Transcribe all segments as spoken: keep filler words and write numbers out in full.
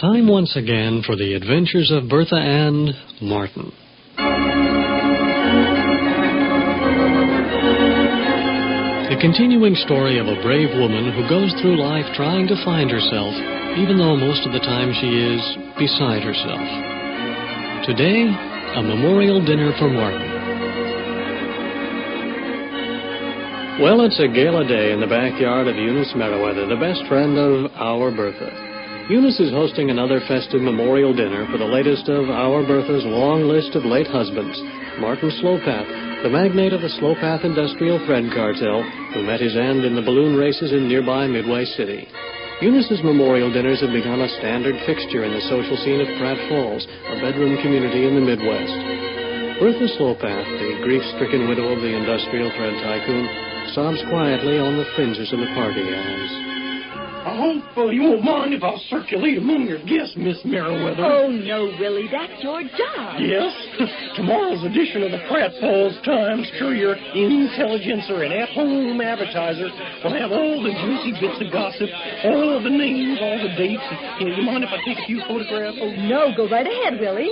Time once again for the adventures of Bertha and Martin. The continuing story of a brave woman who goes through life trying to find herself, even though most of the time she is beside herself. Today, a memorial dinner for Martin. Well, it's a gala day in the backyard of Eunice Merriweather, the best friend of our Bertha. Eunice is hosting another festive memorial dinner for the latest of our Bertha's long list of late husbands, Martin Slopath, the magnate of the Slopath Industrial Thread Cartel, who met his end in the balloon races in nearby Midway City. Eunice's memorial dinners have become a standard fixture in the social scene of Pratt Falls, a bedroom community in the Midwest. Bertha Slopath, the grief-stricken widow of the industrial thread tycoon, sobs quietly on the fringes of the party as... I hope uh, you won't mind if I circulate among your guests, Miss Merriweather. Oh, no, Willie, that's your job. Yes? Tomorrow's edition of the Pratt Falls Times, Courier, Intelligencer, and At-Home Advertiser will have all the juicy bits of gossip, all the names, all the dates. You, you mind if I take a few photographs? Oh, no, go right ahead, Willie.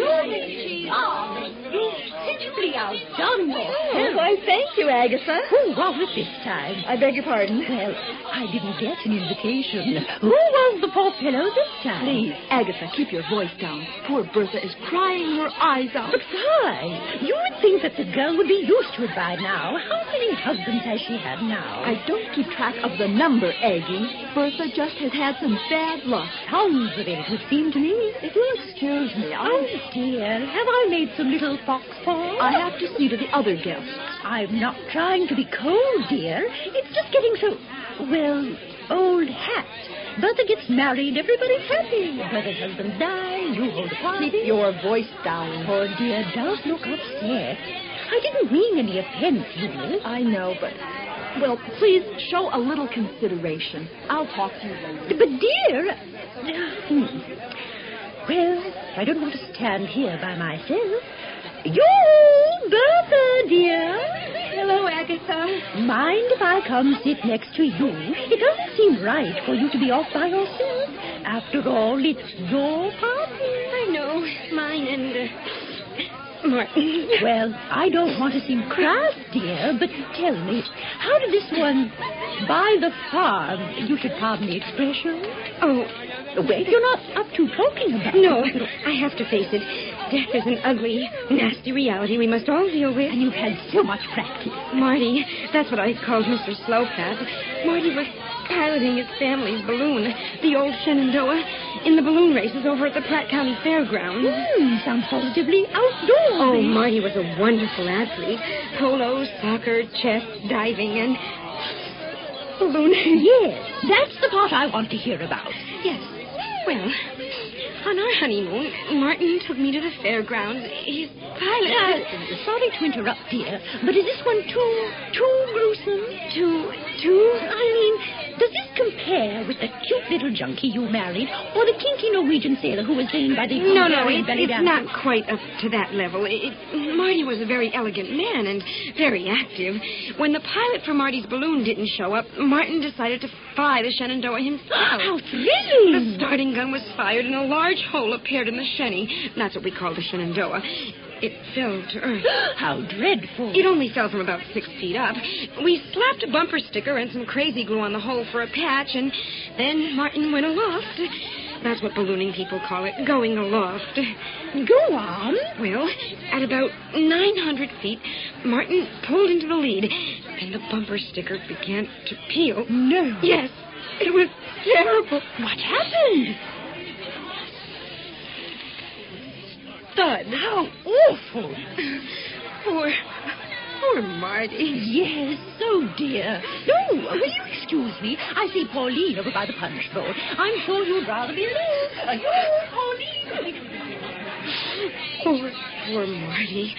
Simply outdone yourself. Oh, why, thank you, Agatha. Who was it this time? I beg your pardon. Well, I didn't get an invitation. Who was the poor fellow this time? Please, Agatha, keep your voice down. Poor Bertha is crying her eyes out. But why? You would think that the girl would be used to it by now. How many husbands has she had now? I don't keep track of the number, Aggie. Bertha just has had some bad luck. Sounds of it, it would seem to me. If you'll excuse me, I... Oh, dear. Have I made some little foxfall? I have to see to the other guests. I'm not trying to be cold, dear. It's just getting so, well, old hat. Bertha gets married, everybody's happy. Bertha's husband dies, you hold a party. Keep your voice down. Poor dear does look upset. I didn't mean any offense, Eunice. I know, but... Well, please show a little consideration. I'll talk to you later. But, dear... Hmm. Well, I don't want to stand here by myself. You, Bertha, dear. Hello, Agatha. Mind if I come sit next to you? It doesn't seem right for you to be off by yourself. After all, it's your party. I know. Mine and... Uh, Martin. Well, I don't want to seem crass, dear, but tell me, how did this one buy the farm? You should pardon the expression. Oh, wait, you're not up to talking about no, it. No, I have to face it. Death is an ugly, nasty reality we must all deal with. And you've had so much practice. Marty, that's what I called Mister Slopath. Marty was piloting his family's balloon, the old Shenandoah, in the balloon races over at the Pratt County Fairgrounds. Hmm, sounds positively outdoors. Oh, Marty was a wonderful athlete. Polo, soccer, chess, diving, and balloon. Yes, that's the part I want to hear about. Yes. Well, on our honeymoon, Martin took me to the fairgrounds. His pilot... Uh, sorry to interrupt, dear, but is this one too, too gruesome? Too, too... I mean, does this compare with the cute little junkie you married, or the kinky Norwegian sailor who was slain by the... No, no, it, belly it's dancers? not quite up to that level. It, it, Marty was a very elegant man and very active. When the pilot for Marty's balloon didn't show up, Martin decided to fly the Shenandoah himself. How thrilling! The starting gun was fired and a large hole appeared in the Shenny. That's what we call the Shenandoah. It fell to earth. How dreadful. It only fell from about six feet up. We slapped a bumper sticker and some crazy glue on the hole for a patch, and then Martin went aloft. That's what ballooning people call it, going aloft. Go on. Well, at about nine hundred feet, Martin pulled into the lead, and the bumper sticker began to peel. No. Yes, it was terrible. What happened? Thud. How awful. Poor, poor Marty. Yes, so dear. No, will you excuse me? I see Pauline over by the punch bowl. I'm sure you'd rather be alone. Uh, you, Pauline. Poor, poor Marty.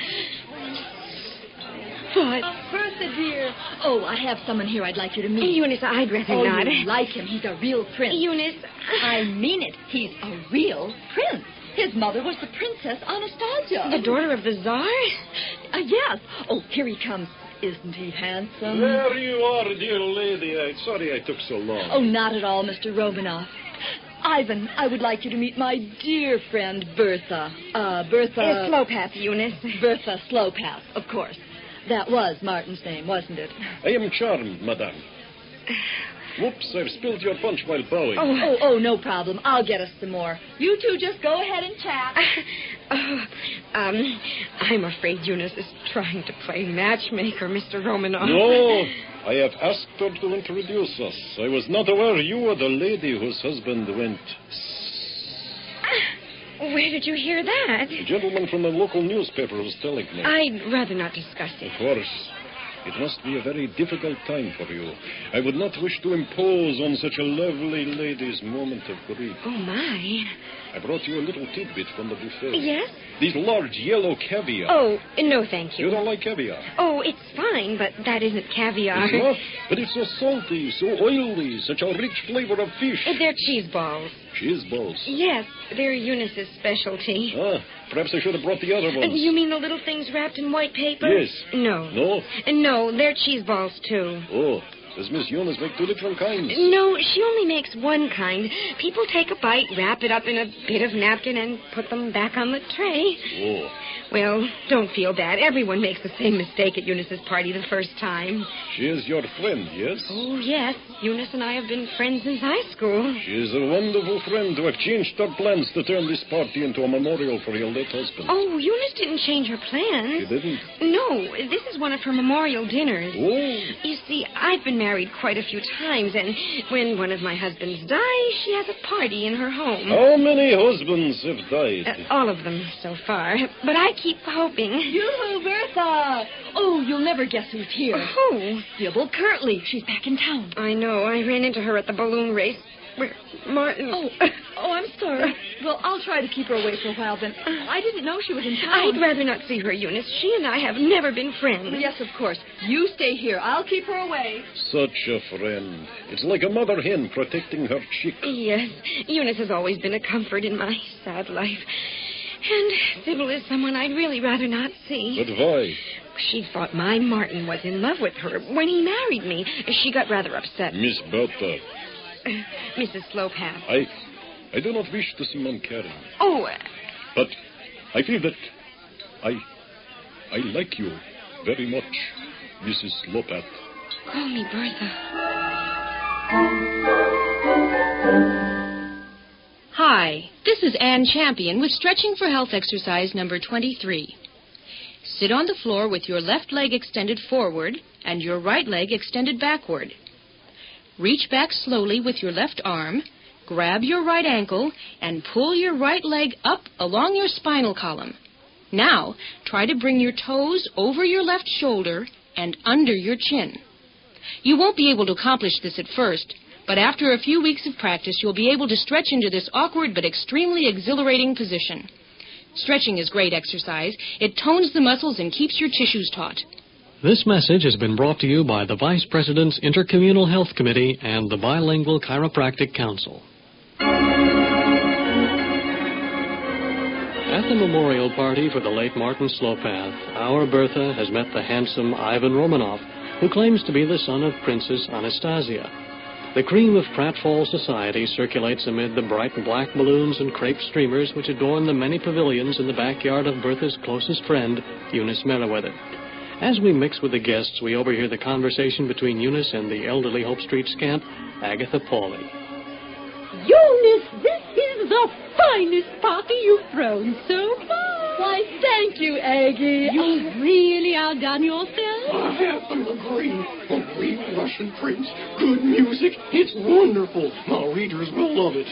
Thud. Oh, Bertha, dear. Oh, I have someone here I'd like you to meet. Eunice, I'd rather oh, not. you like him. He's a real prince. Eunice. I mean it. He's a real prince. His mother was the Princess Anastasia. The daughter of the Tsar? Uh, yes. Oh, here he comes. Isn't he handsome? There you are, dear lady. I'm sorry I took so long. Oh, not at all, Mister Romanoff. Ivan, I would like you to meet my dear friend, Bertha. Uh, Bertha... Uh, Slowpath, Eunice. Bertha Slowpath, of course. That was Martin's name, wasn't it? I am charmed, madame. Whoops, I've spilled your punch while bowing. Oh, oh, oh, no problem. I'll get us some more. You two just go ahead and chat. Oh, um, I'm afraid Eunice is trying to play matchmaker, Mister Romanoff. No, I have asked her to introduce us. I was not aware you were the lady whose husband went... Where did you hear that? A gentleman from the local newspaper was telling me. I'd rather not discuss it. Of course. It must be a very difficult time for you. I would not wish to impose on such a lovely lady's moment of grief. Oh, my. I brought you a little tidbit from the buffet. Yes? These large yellow caviar. Oh, no, thank you. You don't like caviar? Oh, it's fine, but that isn't caviar. It's not? But it's so salty, so oily, such a rich flavor of fish. They're cheese balls. Cheese balls? Yes, they're Eunice's specialty. Ah, perhaps I should have brought the other ones. Uh, you mean the little things wrapped in white paper? Yes. No. No? Uh, no, they're cheese balls, too. Oh, does Miss Eunice make two different kinds? No, she only makes one kind. People take a bite, wrap it up in a bit of napkin, and put them back on the tray. Oh. Well, don't feel bad. Everyone makes the same mistake at Eunice's party the first time. She is your friend, yes? Oh, yes. Eunice and I have been friends since high school. She is a wonderful friend who have changed her plans to turn this party into a memorial for your late husband. Oh, Eunice didn't change her plans. She didn't? No, this is one of her memorial dinners. Oh. You see, I've been married quite a few times, and when one of my husbands dies, she has a party in her home. How many husbands have died? Uh, all of them so far. But I keep hoping. Yoo-hoo, Bertha! Oh, you'll never guess who's here. Who? Sybil Kirtley. She's back in town. I know. I ran into her at the balloon race. Where Martin... Oh, oh, I'm sorry. Well, I'll try to keep her away for a while then. I didn't know she was in town. I'd rather not see her, Eunice. She and I have never been friends. Yes, of course. You stay here. I'll keep her away. Such a friend. It's like a mother hen protecting her chick. Yes. Eunice has always been a comfort in my sad life. And Sybil is someone I'd really rather not see. But why? She thought my Martin was in love with her when he married me. She got rather upset. Miss Bertha. Uh, Missus Slowpath. I... I do not wish to seem uncaring. Oh. Uh... But I feel that I... I like you very much, Missus Slowpath. Call me Bertha. Hi, this is Ann Champion with Stretching for Health exercise number twenty-three. Sit on the floor with your left leg extended forward and your right leg extended backward. Reach back slowly with your left arm, grab your right ankle, and pull your right leg up along your spinal column. Now, try to bring your toes over your left shoulder and under your chin. You won't be able to accomplish this at first, but after a few weeks of practice, you'll be able to stretch into this awkward but extremely exhilarating position. Stretching is great exercise. It tones the muscles and keeps your tissues taut. This message has been brought to you by the Vice President's Intercommunal Health Committee and the Bilingual Chiropractic Council. At the memorial party for the late Martin Slowpath, our Bertha has met the handsome Ivan Romanoff, who claims to be the son of Princess Anastasia. The cream of pratfall society circulates amid the bright black balloons and crepe streamers which adorn the many pavilions in the backyard of Bertha's closest friend, Eunice Merriweather. As we mix with the guests, we overhear the conversation between Eunice and the elderly Hope Street scamp, Agatha Pauley. Eunice, this is the finest party you've thrown so far. Why, thank you, Aggie. You've really outdone yourself. I have to agree. A great Russian prince, good music, it's wonderful. My readers will love it.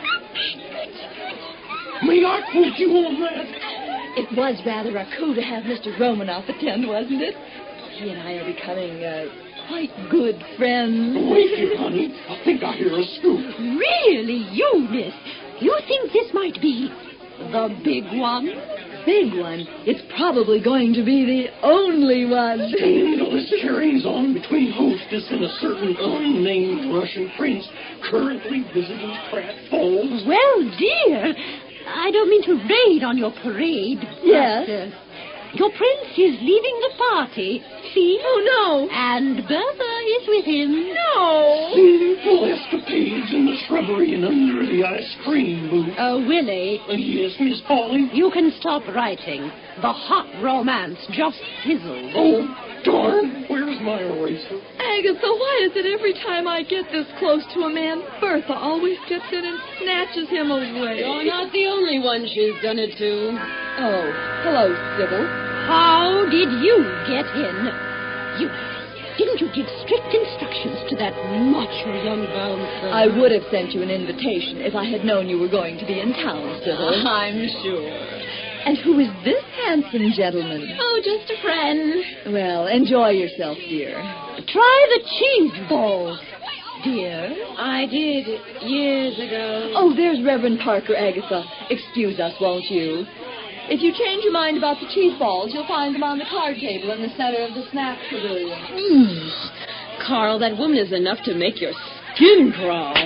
May I quote you on that? It was rather a coup to have Mister Romanoff attend, wasn't it? He and I are becoming uh, quite good friends. Wait here, honey. I think I hear a scoop. Really, Eunice? You think this might be the big one? Big one? It's probably going to be the only one. Scandalous carries-on between hostess and a certain unnamed Russian prince currently visiting Pratt Falls. Well, dear, I don't mean to raid on your parade. Yes? But, uh, Your prince is leaving the party. See? Oh, no. And Bertha is with him. No. Sinful escapades in the shrubbery and under the ice cream booth. Oh, Willie, Uh, yes, Miss Polly? you can stop writing. The hot romance just fizzled. Oh, darn. Where's my eraser? Agatha, why is it every time I get this close to a man, Bertha always gets in and snatches him away? You're not the only one she's done it to. Oh, hello, Sybil. How did you get in? You didn't you give strict instructions to that macho young bouncer? I would have sent you an invitation if I had known you were going to be in town, Sybil. I'm sure. And who is this handsome gentleman? Oh, just a friend. Well, enjoy yourself, dear. Try the cheese balls, dear. I did years ago. Oh, there's Reverend Parker, Agatha. Excuse us, won't you? If you change your mind about the cheese balls, you'll find them on the card table in the center of the snack pavilion. Mm. Carl, that woman is enough to make your skin crawl.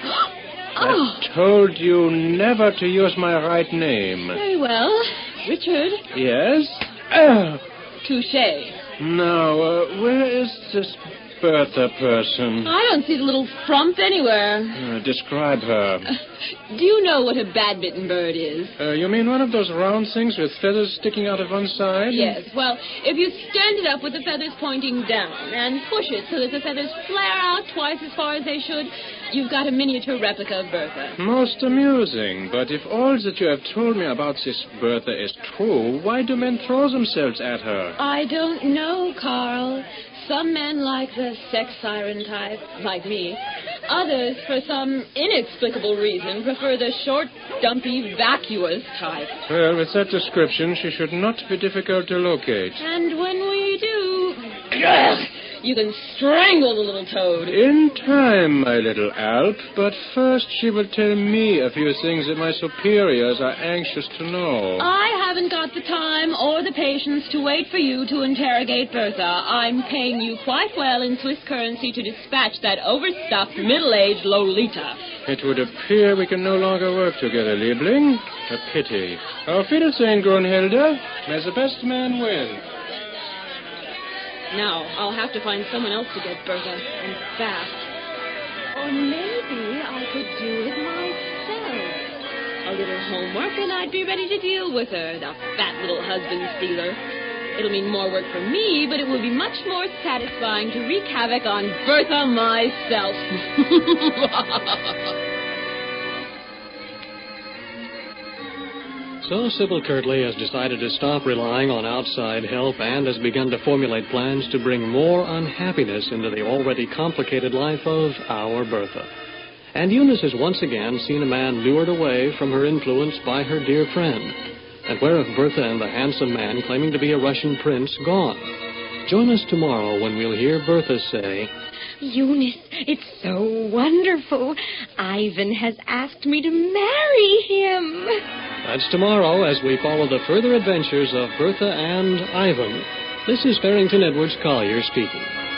Oh, I told you never to use my right name. Very well. Richard. Yes? Oh, Touche. now, uh, where is this Bertha person? I don't see the little frump anywhere. Uh, describe her. Do you know what a badminton bird is? Uh, you mean one of those round things with feathers sticking out of one side? Yes. Well, if you stand it up with the feathers pointing down and push it so that the feathers flare out twice as far as they should, you've got a miniature replica of Bertha. Most amusing. But if all that you have told me about this Bertha is true, why do men throw themselves at her? I don't know, Carl. Some men like the sex siren type, like me. Others, for some inexplicable reason, prefer the short, dumpy, vacuous type. Well, with that description, she should not be difficult to locate. And when we do, you can strangle the little toad. In time, my little Alp, but first she will tell me a few things that my superiors are anxious to know. I haven't got the time or the patience to wait for you to interrogate Bertha. I'm paying you quite well in Swiss currency to dispatch that overstuffed, middle-aged Lolita. It would appear we can no longer work together, Liebling. A pity. Auf Wiedersehen, Grunhilde. May the best man win. Now, I'll have to find someone else to get Bertha, and fast. Or maybe I could do it myself. A little homework, and I'd be ready to deal with her, the fat little husband stealer. It'll mean more work for me, but it will be much more satisfying to wreak havoc on Bertha myself. So Sybil Kirtley has decided to stop relying on outside help and has begun to formulate plans to bring more unhappiness into the already complicated life of our Bertha. And Eunice has once again seen a man lured away from her influence by her dear friend. And where have Bertha and the handsome man claiming to be a Russian prince gone? Join us tomorrow when we'll hear Bertha say, Eunice, it's so wonderful. Ivan has asked me to marry him. That's tomorrow as we follow the further adventures of Bertha and Ivan. This is Farrington Edwards Collier speaking.